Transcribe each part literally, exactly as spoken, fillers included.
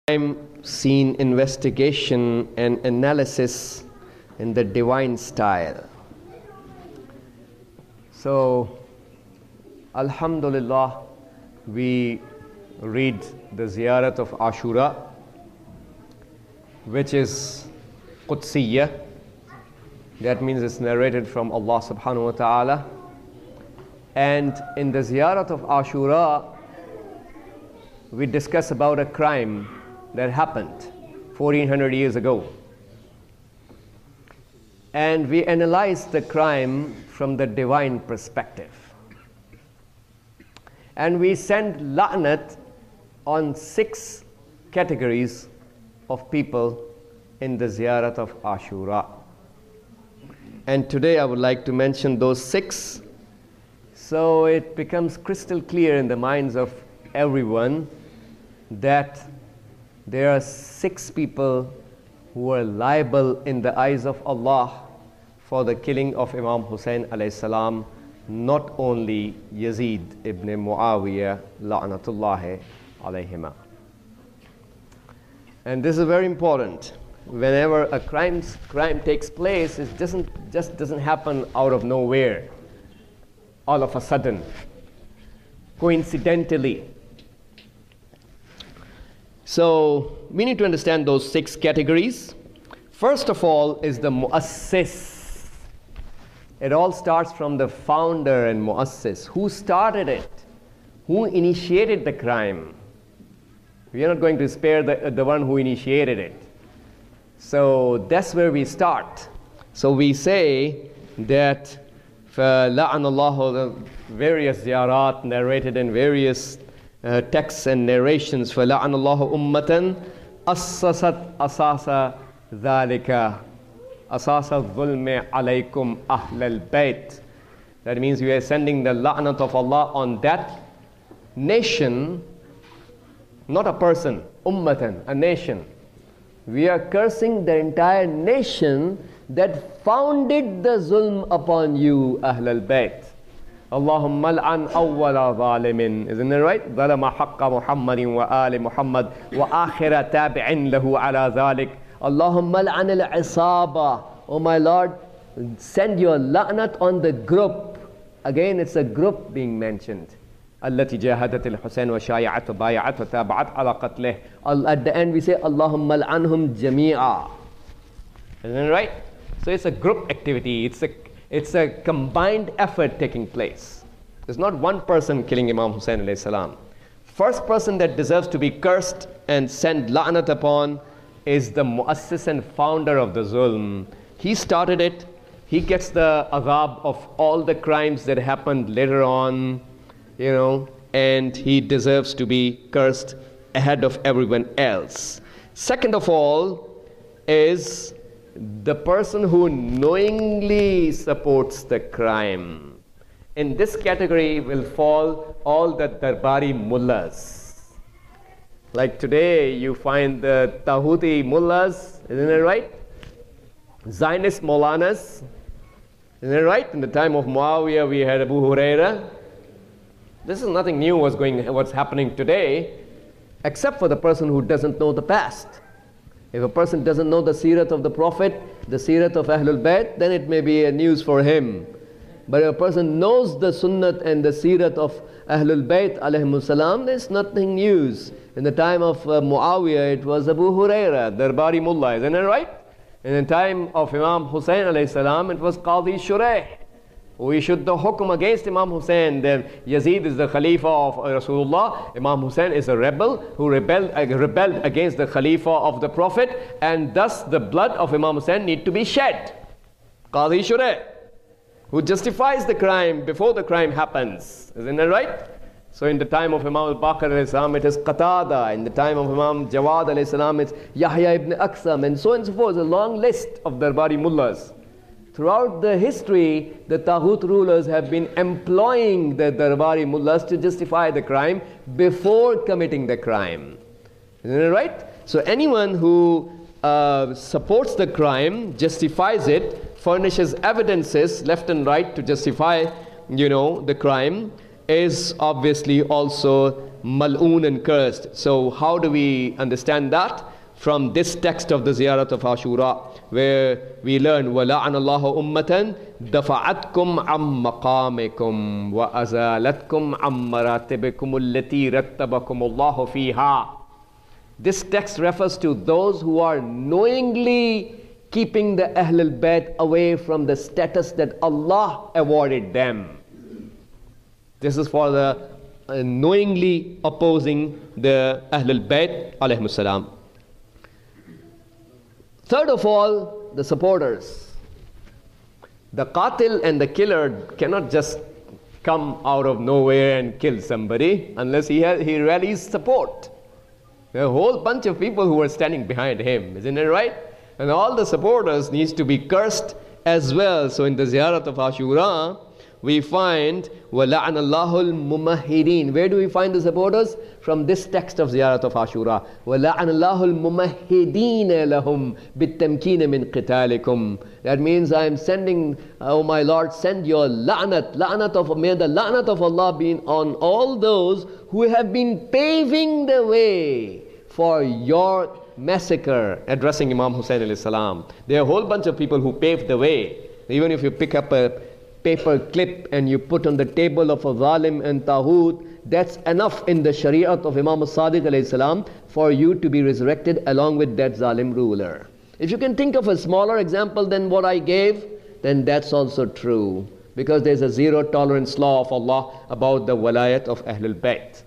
crime scene investigation and analysis in the divine style. So, Alhamdulillah, we read the Ziyarat of Ashura, which is Qudsiyya. That means it's narrated from Allah subhanahu wa ta'ala. And in the Ziyarat of Ashura, we discuss about a crime that happened fourteen hundred years ago. And we analyze the crime from the divine perspective. And we send la'nat on six categories of people in the Ziyarat of Ashura. And today I would like to mention those six, so it becomes crystal clear in the minds of everyone that there are six people who are liable in the eyes of Allah for the killing of Imam Hussein alayhi salam, not only Yazid ibn Muawiyah la'natullahi alayhima. And this is very important. Whenever a crime, crime takes place, it doesn't, just doesn't happen out of nowhere, all of a sudden, coincidentally. So we need to understand those six categories. First of all is the muassis. It all starts from the founder and muassis. Who started it? Who initiated the crime? We are not going to spare the, the one who initiated it. So that's where we start. So we say that فَلَعَنَ اللَّهُ, the various ziyarat narrated in various uh, texts and narrations, فَلَعَنَ اللَّهُ أُمَّةً أَسَّسَتْ أَسَاسَ ذَلِكَ أَسَاسَ الظُّلْمِ عَلَيْكُمْ أَهْلَ الْبَيْتِ. That means we are sending the la'nat of Allah on that nation, not a person, ummatan, a nation. We are cursing the entire nation that founded the zulm upon you, Ahl al-Bayt. Allahumma al'an awwala zalimin. Isn't it right? ظلم حق محمد وآل محمد وآخر تابع له على ذلك. Allahumma al'an al-isaba. Oh my Lord, send your la'nat on the group. Again, it's a group being mentioned. التي جاهدت الحسين وشايعت وبايعت وتابعت على قتله. At the end we say Allahumma al'anhum jami'a. Isn't it right? So it's a group activity. It's a it's a combined effort taking place. There's not one person killing Imam Hussein alayhi salam. First person that deserves to be cursed and sent la'nat upon is the muassis and founder of the zulm. He started it. He gets the azab of all the crimes that happened later on. You know, and he deserves to be cursed ahead of everyone else. Second of all is the person who knowingly supports the crime. In this category will fall all the Darbari mullahs. Like today you find the Tahuti mullahs, isn't it right? Zionist Maulanas, isn't it right? In the time of Muawiyah we had Abu Huraira. This is nothing new what's going, what's happening today, except for the person who doesn't know the past. If a person doesn't know the seerat of the Prophet, the seerat of Ahlul Bayt, then it may be a news for him. But if a person knows the sunnat and the seerat of Ahlul Bayt alayhimus salam, there's nothing news. In the time of uh, Muawiyah, it was Abu Huraira, Darbari Mullah, isn't it right? In the time of Imam Hussein alayhi salam, it was Qadi Shuraih, who issued the hukum against Imam Hussein. Then Yazid is the Khalifa of Rasulullah. Imam Hussein is a rebel who rebelled, uh, rebelled against the Khalifa of the Prophet, and thus the blood of Imam Hussein need to be shed. Qadi Shuraih, who justifies the crime before the crime happens. Isn't that right? So in the time of Imam al-Baqir alayhi salam, it is Qatada. In the time of Imam Jawad alayhi salam, it's Yahya ibn Aqsam, and so on and so forth. A long list of Darbari mullahs. Throughout the history, the Taghut rulers have been employing the Darbari mullahs to justify the crime before committing the crime. Isn't it right? So anyone who uh, supports the crime, justifies it, furnishes evidences left and right to justify, you know, the crime, is obviously also mal'oon and cursed. So how do we understand that? From this text of the Ziyarat of Ashura, where we learn وَلَعَنَ اللَّهُ أُمَّةً دَفَعَتْكُمْ عَمْ مَقَامِكُمْ وَأَزَالَتْكُمْ عَمْ مَرَاتِبِكُمُ الَّتِي رَتَّبَكُمُ اللَّهُ فِيهَا. This text refers to those who are knowingly keeping the Ahlul Bayt away from the status that Allah awarded them. This is for the uh, knowingly opposing the Ahlul Bayt alayhimus salam. Third of all, the supporters. The qatil and the killer cannot just come out of nowhere and kill somebody unless he has, he rallies support. There are a whole bunch of people who are standing behind him, isn't it right? And all the supporters needs to be cursed as well. So in the Ziyarat of Ashura, we find وَلَعَنَ اللَّهُ الْمُمَهِّدِينَ. Where do we find the supporters? From this text of Ziyarat of Ashura. وَلَعَنَ اللَّهُ الْمُمَهِّدِينَ لَهُمْ بِالتَّمْكِينِ مِنْ قِتَالِكُمْ. That means I am sending, oh my Lord, send your la'nat, la'nat of, may the la'nat of Allah be on all those who have been paving the way for your massacre, addressing Imam Hussein alayhi salam. There are a whole bunch of people who paved the way. Even if you pick up a paper clip and you put on the table of a zalim and taghut, that's enough in the Shariat of Imam as-Sadiq alayhi salam for you to be resurrected along with that zalim ruler. If you can think of a smaller example than what I gave, then that's also true, because there's a zero tolerance law of Allah about the walayat of Ahlul Bayt.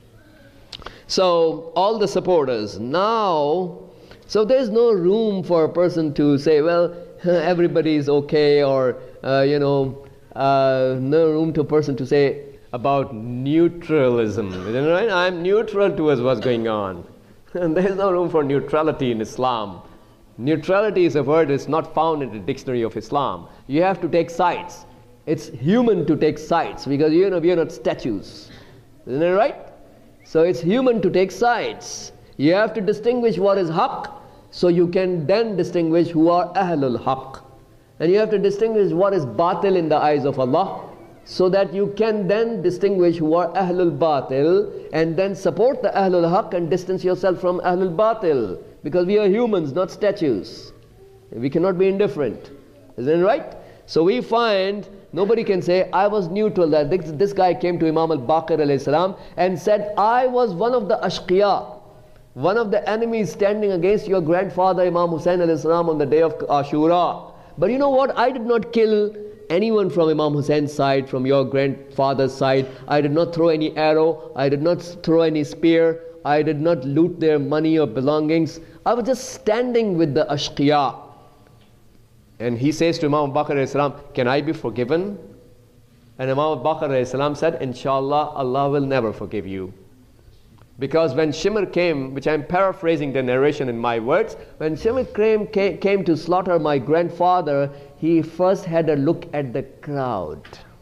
So all the supporters now, so there's no room for a person to say, well, everybody is okay, or uh, you know, uh, no room to a person to say about neutralism. Isn't it right? I'm neutral towards what's going on. And there's no room for neutrality in Islam. Neutrality is a word that's not found in the dictionary of Islam. You have to take sides. It's human to take sides, because you know we are not statues. Isn't it right? So it's human to take sides. You have to distinguish what is haqq, so you can then distinguish who are ahlul haqq. And you have to distinguish what is batil in the eyes of Allah, so that you can then distinguish who are ahlul batil, and then support the ahlul haqq and distance yourself from ahlul batil. Because we are humans, not statues. We cannot be indifferent. Isn't it right? So we find nobody can say, I was neutral. That this, this guy came to Imam al-Baqir alayhi salam and said, I was one of the ashqiya, one of the enemies standing against your grandfather Imam Hussein alayhi salam on the day of Ashura. But you know what? I did not kill anyone from Imam Hussein's side, from your grandfather's side. I did not throw any arrow. I did not throw any spear. I did not loot their money or belongings. I was just standing with the ashqiya. And he says to Imam al-Baqir alayhi salam, can I be forgiven? And Imam al-Baqir alayhi salam said, Inshallah, Allah will never forgive you. Because when Shimr came, which I am paraphrasing the narration in my words, when Shimr came, came, came to slaughter my grandfather, he first had a look at the crowd.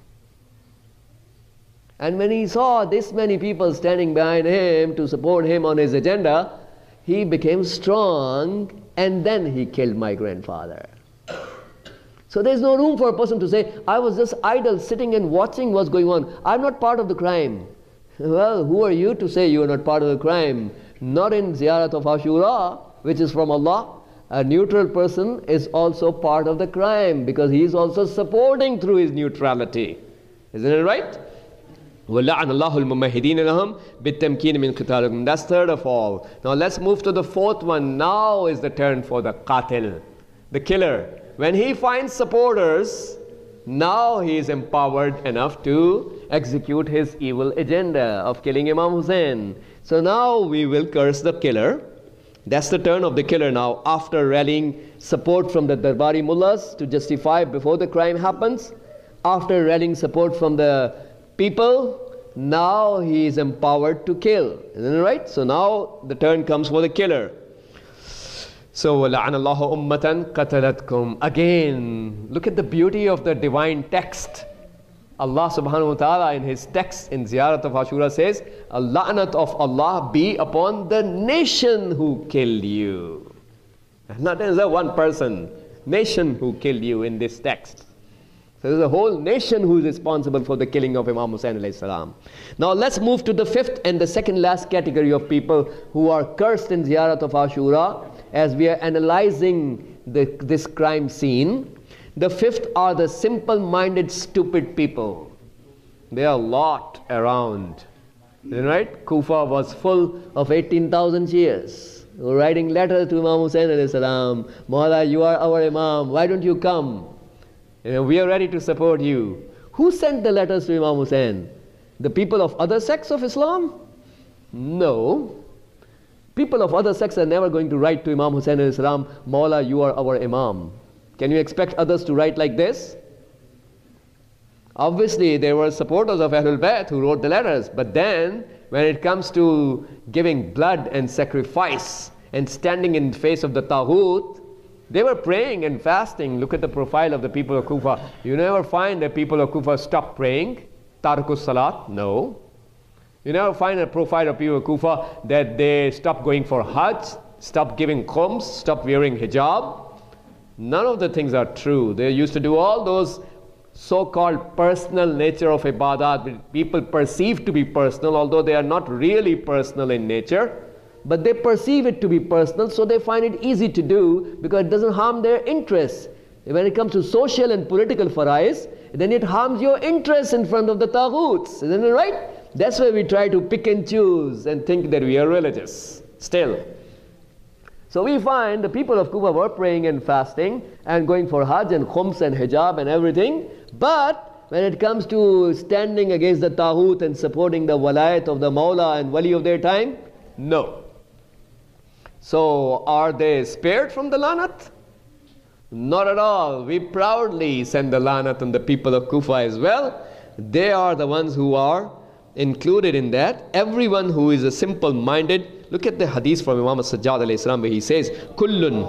And when he saw this many people standing behind him to support him on his agenda, he became strong, and then he killed my grandfather. So there's no room for a person to say, I was just idle sitting and watching what's going on. I'm not part of the crime. Well, who are you to say you are not part of the crime? Not in Ziyarat of Ashura, which is from Allah. A neutral person is also part of the crime, because he is also supporting through his neutrality. Isn't it right? وَلَعَنَ اللَّهُ الْمُمَهِّدِينَ لَهُمْ بِالتَّمْكِينِ مِنْ قِتَالِكُمْ. That's third of all. Now let's move to the fourth one. Now is the turn for the qatil, the killer. When he finds supporters, now he is empowered enough to execute his evil agenda of killing Imam Hussein. So now we will curse the killer. That's the turn of the killer now, after rallying support from the Darbari mullahs to justify before the crime happens. After rallying support from the people, now he is empowered to kill. Isn't it right? So now the turn comes for the killer. So, وَلَعَنَ اللَّهُ أُمَّةً قَتَلَتْكُمْ. Again, look at the beauty of the divine text. Allah subhanahu wa ta'ala in his text in Ziyarat of Ashura says, a la'nat of Allah be upon the nation who killed you. Not as a one person, nation who killed you in this text. So there's a whole nation who is responsible for the killing of Imam Hussain alayhi salam. Now let's move to the fifth and the second last category of people who are cursed in Ziyarat of Ashura as we are analyzing the, this crime scene. The fifth are the simple-minded, stupid people. There are a lot around. Right? Kufa was full of eighteen thousand Shias who were writing letters to Imam Hussain alayhi salam. Mawla, you are our Imam. Why don't you come? You know, we are ready to support you. Who sent the letters to Imam Hussain? The people of other sects of Islam? No. People of other sects are never going to write to Imam Hussain alayhi salam, Mawla, you are our Imam. Can you expect others to write like this? Obviously, there were supporters of Ahlul Bayt who wrote the letters. But then, when it comes to giving blood and sacrifice and standing in the face of the Taghut, they were praying and fasting. Look at the profile of the people of Kufa. You never find the people of Kufa stop praying. Tarkus Salat, no. You never find a profile of people of Kufa that they stop going for Hajj, stop giving khums, stop wearing hijab. None of the things are true. They used to do all those so-called personal nature of ibadat, which people perceive to be personal, although they are not really personal in nature. But they perceive it to be personal, so they find it easy to do because it doesn't harm their interests. When it comes to social and political farais, then it harms your interests in front of the taghuts. Isn't it right? That's why we try to pick and choose and think that we are religious still. So we find the people of Kufa were praying and fasting and going for Hajj and khums and hijab and everything. But when it comes to standing against the taghut and supporting the walayat of the Mawla and Wali of their time, no. So are they spared from the lanat? Not at all. We proudly send the lanat on the people of Kufa as well. They are the ones who are included in that. Everyone who is a simple-minded. Look at the hadith from Imam As-Sajjad alayhi salam where he says, Kullun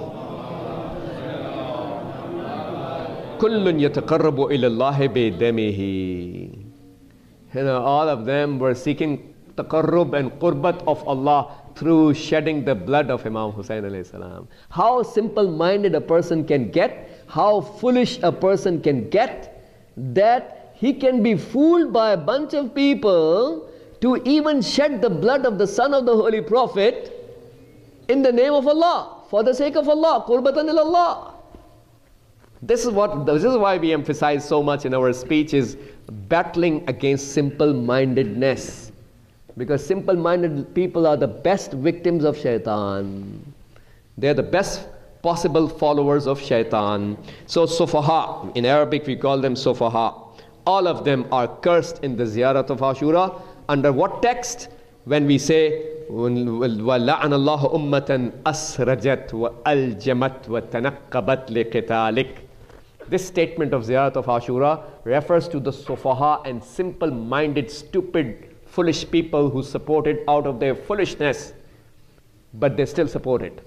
Kullun yataqarrabu ila Allah bidamihi. You know, all of them were seeking taqarrub and qurbat of Allah through shedding the blood of Imam Hussain alayhi salam. How simple-minded a person can get, how foolish a person can get, that he can be fooled by a bunch of people to even shed the blood of the son of the Holy Prophet in the name of Allah, for the sake of Allah, qurbatan ila Allah. This is what, this is why we emphasize so much in our speech is battling against simple-mindedness. Because simple-minded people are the best victims of shaitan. They are the best possible followers of shaitan. So Sufaha, in Arabic we call them Sufaha. All of them are cursed in the Ziyarat of Ashura. Under what text? When we say, وَلَعَنَ اللَّهُ أُمَّةً أَسْرَجَتْ وَأَلْجَمَتْ وَتَنَقَّبَتْ لِقِتَالِكَ. This statement of Ziyarat of Ashura refers to the Sufaha and simple-minded, stupid, foolish people who support it out of their foolishness, but they still support it.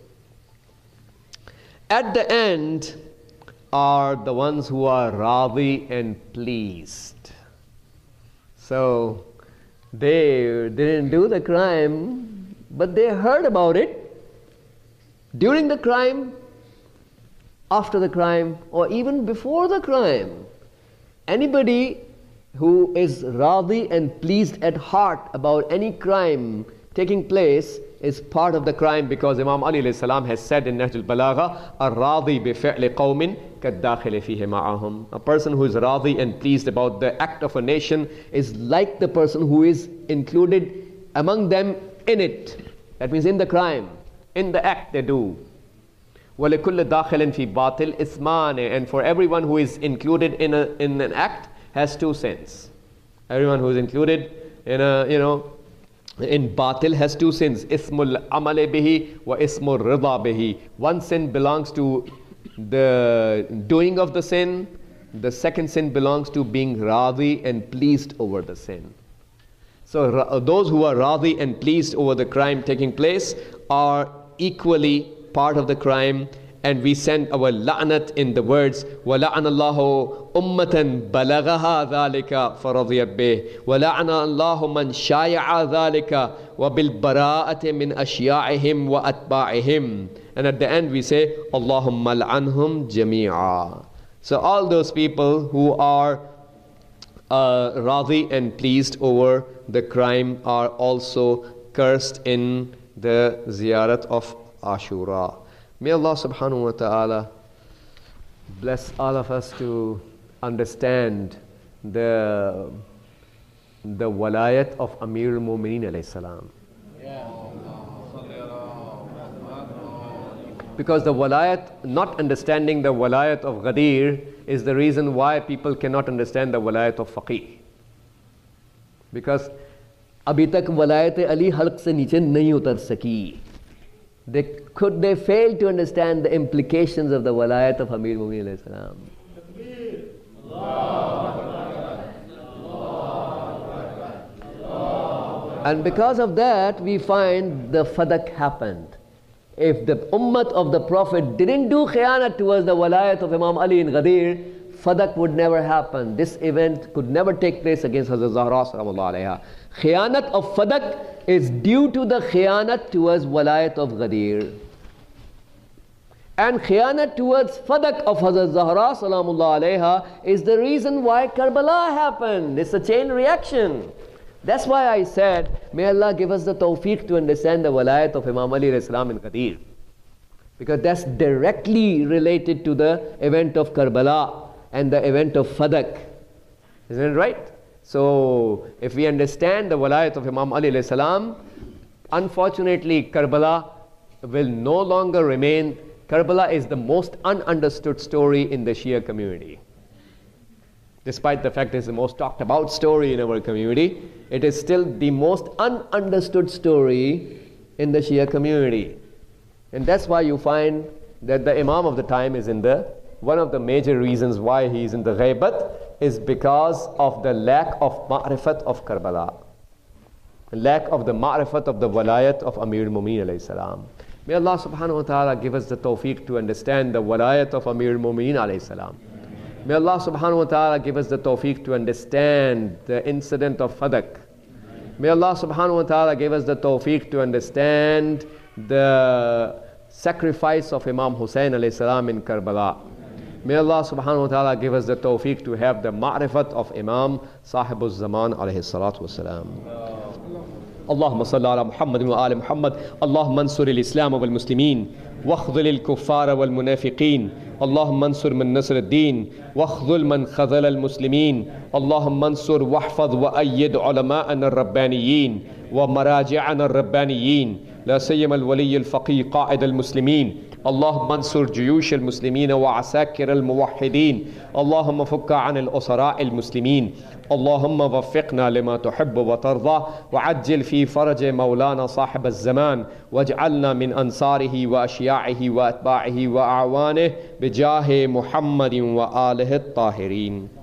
At the end are the ones who are radi and pleased. So they didn't do the crime, but they heard about it during the crime, after the crime, or even before the crime. Anybody who is radi and pleased at heart about any crime taking place is part of the crime, because Imam Ali alayhi salam has said in Nahj al-Balagha, "Ar-radi bi fi'li qawmin kad-dakhili fihi ma'ahum." A person who is radi and pleased about the act of a nation is like the person who is included among them in it. That means in the crime, in the act they do. وَلِكُلِّ دَاخِلٍ فِي بَاطِلٍ إِثْمَانِ. And for everyone who is included in, a, in an act has two sins. Everyone who is included in a, you know, in batil has two sins. Ismul amale bihi wa ismul rida bihi. One sin belongs to the doing of the sin. The second sin belongs to being radi and pleased over the sin. So those who are radi and pleased over the crime taking place are equally part of the crime, and we send our la'nat in the words وَلَعَنَ اللَّهُ أُمَّةً بَلَغَهَا ذَلِكَ فَرَضِيَتْ بِهِ وَلَعَنَ اللَّهُ مَنْ شَايَعَ ذَلِكَ وَبِالْبَرَاءَةِ مِنْ أَشْيَاعِهِمْ وَأَتْبَاعِهِمْ. And at the end we say اللَّهُمَّ لَعَنْهُمْ جَمِيعًا. So all those people who are uh, radhi and pleased over the crime are also cursed in the ziyarat of Ashura. May Allah subhanahu wa ta'ala bless all of us to understand the the walayat of Amir al-Mu'mineen alayhi salam. Because the walayat, not understanding the walayat of Ghadir is the reason why people cannot understand the walayat of Faqih. Because abhi tak walayat Ali halq se niche nahi utar saki. They could they fail to understand the implications of the walayat of Amir al-Mu'mineen alayhi salam. And because of that, we find the fadak happened. If the ummah of the Prophet didn't do khiyanat towards the walayat of Imam Ali in Ghadir, fadak would never happen. This event could never take place against Hazrat Zahra sallallahu alayha. Khiyanat of fadak is due to the khiyanat towards walayat of Ghadir. And khiyanat towards fadak of Hazrat Zahra sallallahu alayha is the reason why Karbala happened. It's a chain reaction. That's why I said, may Allah give us the tawfiq to understand the walayat of Imam Ali alayhi salam in Ghadir. Because that's directly related to the event of Karbala and the event of Fadak. Isn't it right? So, if we understand the walayat of Imam Ali alayhi salam, unfortunately Karbala will no longer remain. Karbala is the most ununderstood story in the Shia community. Despite the fact it's the most talked about story in our community, it is still the most ununderstood story in the Shia community. And that's why you find that the Imam of the time is in the, one of the major reasons why he is in the ghaibat is because of the lack of ma'rifat of Karbala. Lack of the ma'rifat of the walayat of Amir al-Mu'mineen alayhi salam. May Allah subhanahu wa ta'ala give us the tawfiq to understand the walayat of Amir al-Mu'mineen alayhi salam. May Allah subhanahu wa ta'ala give us the tawfiq to understand the incident of Fadak. May Allah subhanahu wa ta'ala give us the tawfiq to understand the sacrifice of Imam Hussein alayhi salam in Karbala. May Allah subhanahu wa ta'ala give us the tawfiq to have the ma'rifat of Imam Sahibul Zaman alayhi salatu wasalam. اللهم صل على محمد وآل محمد اللهم انصر الإسلام والمسلمين واخذل الكفار والمنافقين اللهم انصر من نصر الدين واخذل من خذل المسلمين اللهم انصر واحفظ وأيد علماءنا الربانيين ومراجعنا الربانيين لا سيما الولي الفقيه قائد المسلمين اللهم انصر جيوش المسلمين وعساكر الموحدين اللهم فك عن الأسراء المسلمين اللهم وفقنا لما تحب وترضى وعجل في فرج مولانا صاحب الزمان واجعلنا من أنصاره وأشياعه وأتباعه وأعوانه بجاه محمد وآله الطاهرين.